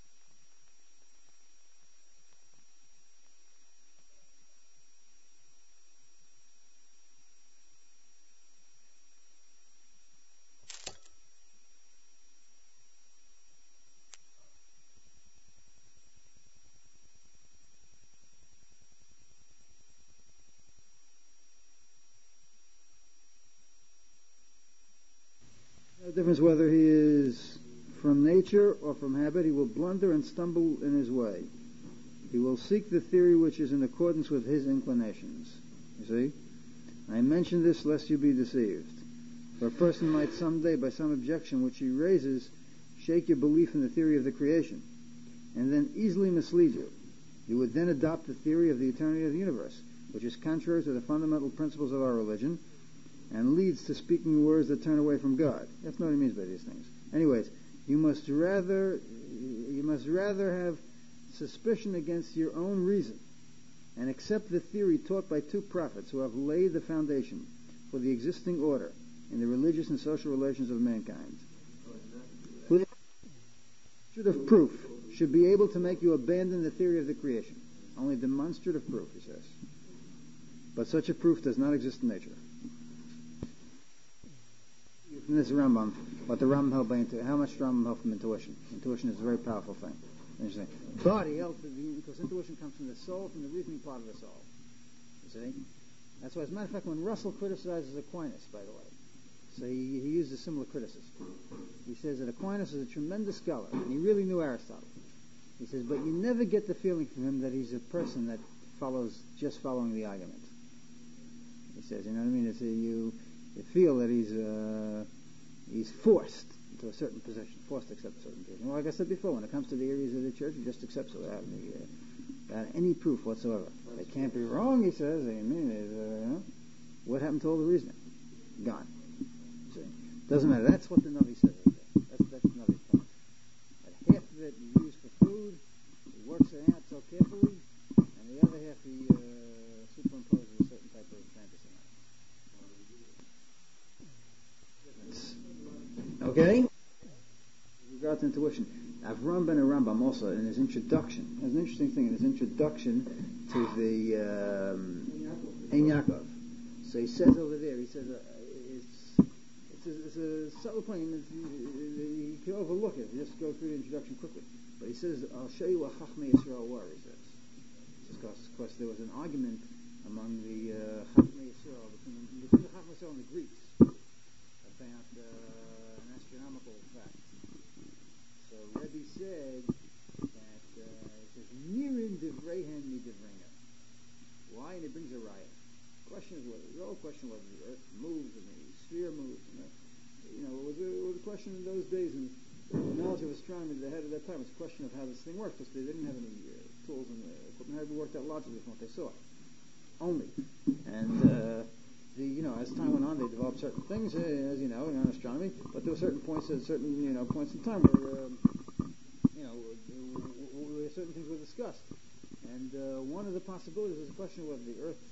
difference whether he is from nature or from habit, he will blunder and stumble in his way. He will seek the theory which is in accordance with his inclinations. You see? I mention this lest you be deceived. For a person might someday, by some objection which he raises, shake your belief in the theory of the creation, and then easily mislead you. You would then adopt the theory of the eternity of the universe, which is contrary to the fundamental principles of our religion, and leads to speaking words that turn away from God. That's not what he means by these things. Anyways, you must rather have suspicion against your own reason and accept the theory taught by two prophets who have laid the foundation for the existing order in the religious and social relations of mankind. Who demonstrative proof should be able to make you abandon the theory of the creation. Only demonstrative proof, he says. But such a proof does not exist in nature. From this Rambam, what the Rambam held by how much Rambam held from intuition. Intuition is a very powerful thing. Interesting. But he held because intuition comes from the soul, from the reasoning part of the soul. You see? That's why, as a matter of fact, when Russell criticizes Aquinas, by the way, so he used a similar criticism. He says that Aquinas is a tremendous scholar, and he really knew Aristotle. He says, but you never get the feeling from him that he's a person that follows just following the argument. He says, you know what I mean? It's you feel that he's forced into a certain position, forced to accept a certain position. Well, like I said before, when it comes to the areas of the church, he just accepts it without any proof whatsoever. They can't be wrong, he says. I mean, what happened to all the reasoning? Gone. See? Doesn't matter. That's what the Navi says right there. That's the Navi's point. That half of it he used for food, he works it out so carefully, and the other half he superimposes a certain type of fantasy on it. Okay? With regard to intuition, Avram ben Rambam also, in his introduction, has an interesting thing in his introduction to the Ein Yaakov. So he says over there, he says, it's a subtle point, you can overlook it, just go through the introduction quickly. But he says, I'll show you what Chachmei Yisrael were, he says. Because there was an argument among the Chachmei Yisrael, between the Chachmei Yisrael and the Greeks, about an astronomical fact. So Rebbe said that, it says, Nirin divrehen mi divreina. Why? And it brings a riot. The whole question whether the earth moves and the sphere moves. It was a question in those days, and the knowledge of astronomy they had at that time was a question of how this thing worked, because they didn't have any tools and equipment. It had to be worked out logically from what they saw. Only. And, as time went on, they developed certain things, as you know, in astronomy, but there were certain points at certain, points in time where, certain things were discussed. And one of the possibilities is the question of whether the Earth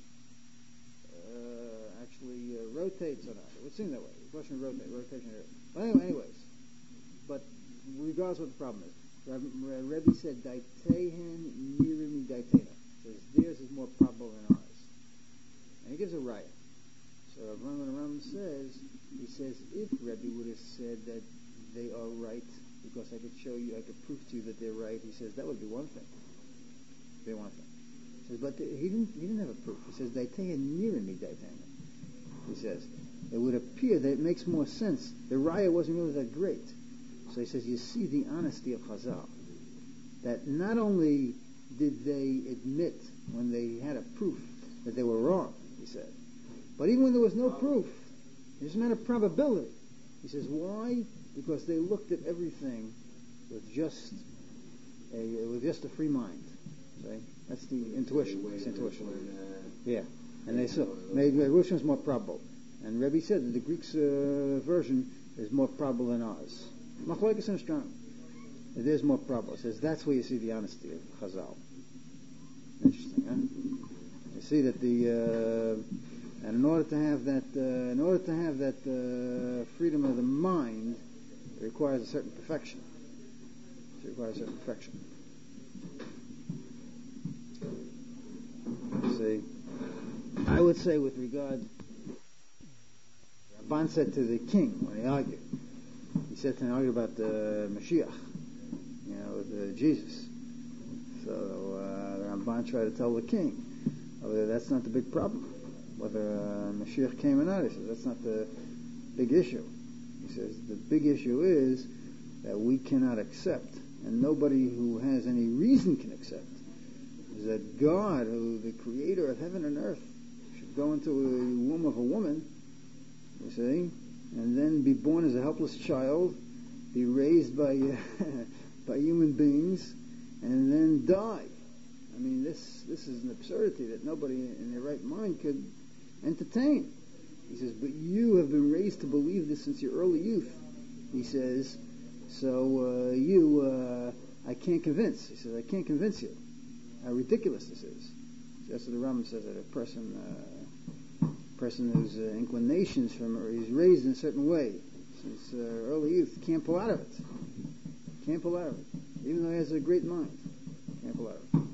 actually rotates or not. It would seem that way. The question of rotation of the Earth. But anyways, but regardless of what the problem is, Rebbe said, Daitehen nirimi daitena. Says theirs is more probable than ours. And he gives a riot. So Ram says, if Rebbe would have said that they are right, because I could prove to you that they're right, he says that would be one thing. He says, but he didn't have a proof. He says, Daitehen nirimi daitena. He says, it would appear that it makes more sense. The riot wasn't really that great. So he says, you see the honesty of Chazal. That not only did they admit when they had a proof that they were wrong, he said, but even when there was no proof, it just meant a probability. He says, why? Because they looked at everything with just a free mind. See? That's the intuition. It's intuition. Yeah. And they saw, which one's more probable? And Rebbe said that the Greek's version is more probable than ours. Machlokes in astronomy. It is more probable. It says that's where you see the honesty of Chazal. Interesting, huh? You see that and in order to have that freedom of the mind, it requires a certain perfection. See, I would say with regard, Rabban said to the king when he argued, about the Mashiach, with Jesus. So the Ramban tried to tell the king, that's not the big problem. Whether Mashiach came or not, he says, that's not the big issue. He says, the big issue is that we cannot accept, and nobody who has any reason can accept, is that God, who the creator of heaven and earth, should go into a womb of a woman, you see, and then be born as a helpless child, be raised by by human beings, and then die. I mean, this is an absurdity that nobody in their right mind could entertain. He says, but you have been raised to believe this since your early youth. He says, so I can't convince. He says, I can't convince you how ridiculous this is. That's what the Rambam says, that a person whose inclinations is raised in a certain way since early youth can't pull out of it. Even though he has a great mind. Can't pull out of it.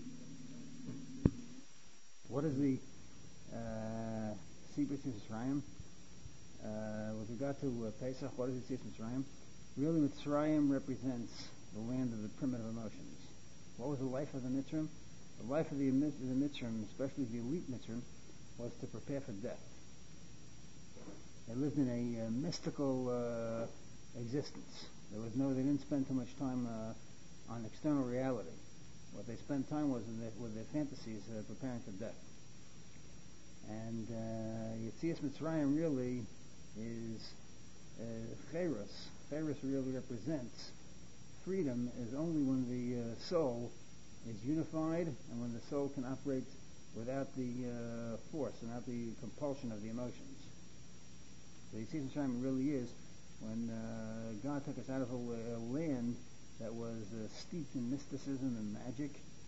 What is the Sibris Mitzrayim? With regard to Pesach, what is the Sibris Mitzrayim? Really, Mitzrayim represents the land of the primitive emotions. What was the life of the Mitzrayim? The life of the Mitzrayim, especially the elite Mitzrayim, was to prepare for death. They lived in a mystical existence. They didn't spend too much time on external reality. What they spent time was with their fantasies preparing for death. And Yetzias Mitzrayim really is Cheirus. Cheirus really represents freedom is only when the soul is unified and when the soul can operate without the force, without the compulsion of the emotions. So Yetzias Mitzrayim really is when God took us out of a land that was steeped in mysticism and magic,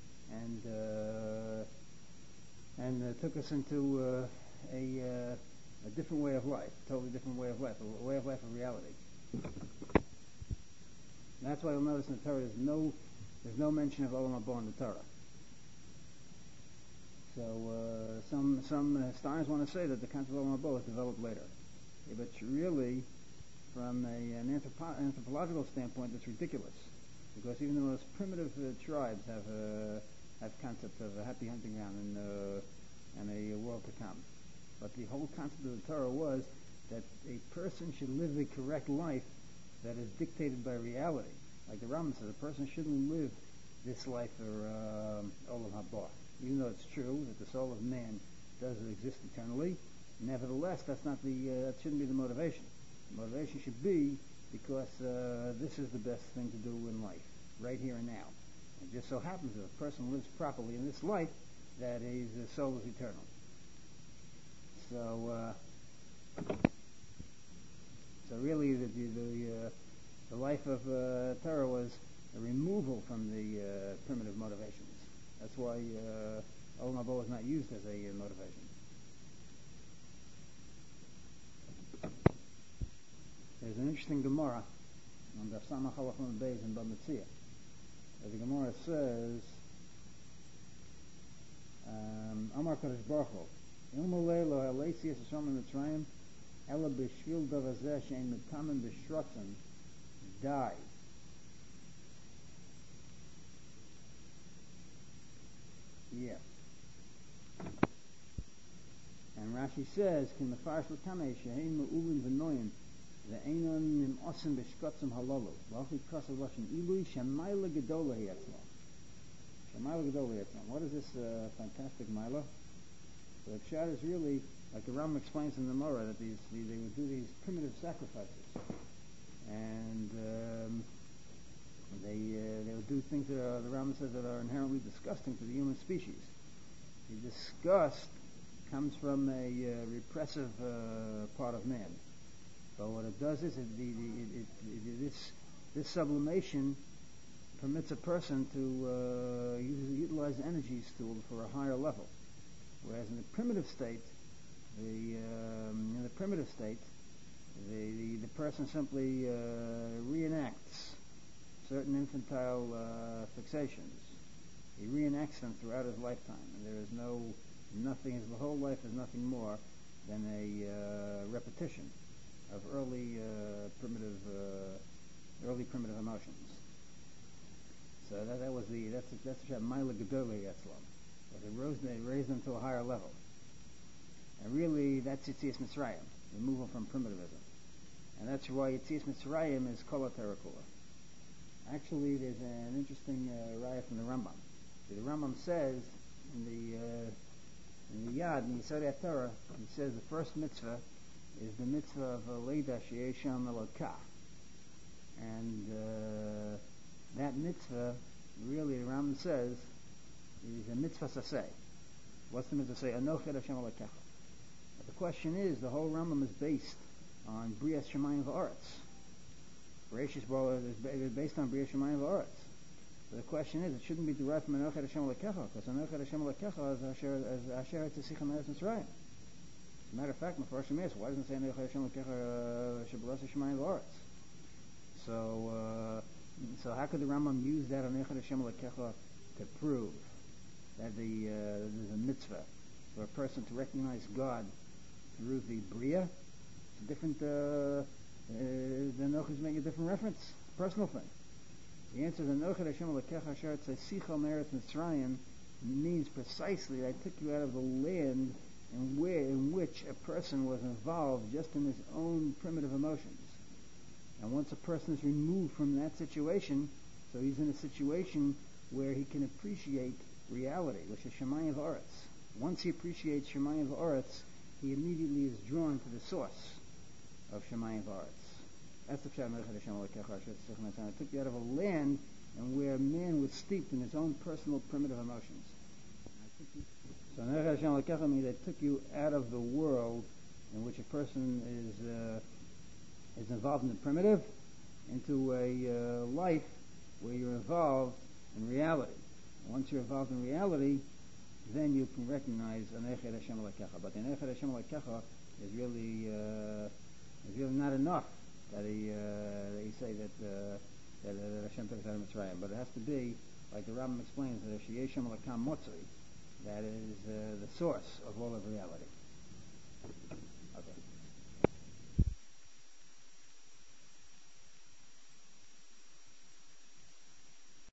and took us into a different way of life, a totally different way of life, a way of life of reality. That's why you'll notice in the Torah there's no mention of Olam Haba in the Torah. So some historians want to say that the concept of Olam Haba was developed later. Yeah, but really, from an anthropological standpoint, it's ridiculous, because even the most primitive tribes have concepts of a happy hunting ground and a world to come. But the whole concept of the Torah was that a person should live the correct life that is dictated by reality. Like the Rambam says, a person shouldn't live this life for Olam Haba. Even though it's true that the soul of man does exist eternally, nevertheless, that shouldn't be the motivation. The motivation should be because this is the best thing to do in life, right here and now. It just so happens that a person lives properly in this life, that his soul is eternal. So really, the life of Torah was a removal from the primitive motivations. That's why Olam Haba is not used as a motivation. There's an interesting Gemara on Daf Samach Halachon Beis in Bava Metzia. The Gemara says, Amar Kadosh Baruch Hu, Ilmalei lo halesi es Hashem Mitzrayim, ela b'shvil davar zeh she'en mekamen b'shrotzim, die. Yeah. And Rashi says, Ki mefarsh l'kamei she'en me'ulin v'noyim, ve'enon nim'osim b'shkotzim halalu, v'achi kasav lashon ilui, shemayla gedola hiyatzma. Shemayla gedola hiyatzma. What is this fantastic Maila? So the pshat is really, like the Rambam explains in the Gemara, that they would do these primitive sacrifices. And they would do things that the Rambam says that are inherently disgusting to the human species. The disgust comes from a repressive part of man. But what it does is this sublimation permits a person to utilize energies for a higher level. Whereas in the primitive state, the person simply reenacts certain infantile fixations. He reenacts them throughout his lifetime, and there is nothing. The whole life is nothing more than a repetition of early primitive emotions. So that's the Maila Gedolei Yetzlam. They raised them to a higher level. And really, that's Yetzias Mitzrayim, removal from primitivism. And that's why Yetzias Mitzrayim is Kol HaTerakula. Actually, there's an interesting raya from the Rambam. The Rambam says in the Yad, in Yisodei HaTorah, he says the first mitzvah is the mitzvah of Leida She'esham Elokah. And that mitzvah, really, the Rambam says, is a mitzvah saseh. What's the mitzvah say? Anochi Hashem Elokecha. The question is, the whole Rambam is based on Brias Shemayim V'Aretz. Bereshis Bara is based on Brias Shemayim V'Aretz. So the question is, it shouldn't be derived from Anochi Hashem Elokecha, because Anochi Hashem Elokecha is Asher Tzisicha Meretz Mitzrayim. As a matter of fact, Mefarshim asks, why doesn't it say Anochi Hashem Elokecha Shebarasa Shemayim V'Aretz? So how could the Rambam use that Anochi Hashem Elokecha to prove that there's a mitzvah for a person to recognize God through the Bria? It's a different, the Anoch is making a different reference. It's a personal thing. The answer is Anoch Hashem Elokecha Asher Tzisicha Meretz Mitzrayim means precisely that I took you out of the land in which a person was involved just in his own primitive emotions. And once a person is removed from that situation, so he's in a situation where he can appreciate reality, which is Shemayim V'Aretz. Once he appreciates Shemayim V'Aretz, he immediately is drawn to the source of Shemayim V'Aretz. That's the Pshat Anochi Hashem Elokecha Asher Tzisicha Meretz Mitzrayim. It took you out of a land and where man was steeped in his own personal primitive emotions. So Anochi Hashem Elokecha means it took you out of the world in which a person is involved in the primitive into a life where you're involved in reality. And once you're involved in reality, then you can recognize Anochi Hashem Elokecha. But the Anochi Hashem Elokecha is really not enough that you say that Hashem took us out of Mitzrayim, but it has to be like the Rambam explains that Sheyesham Lakam Motzei, that is the source of all of reality.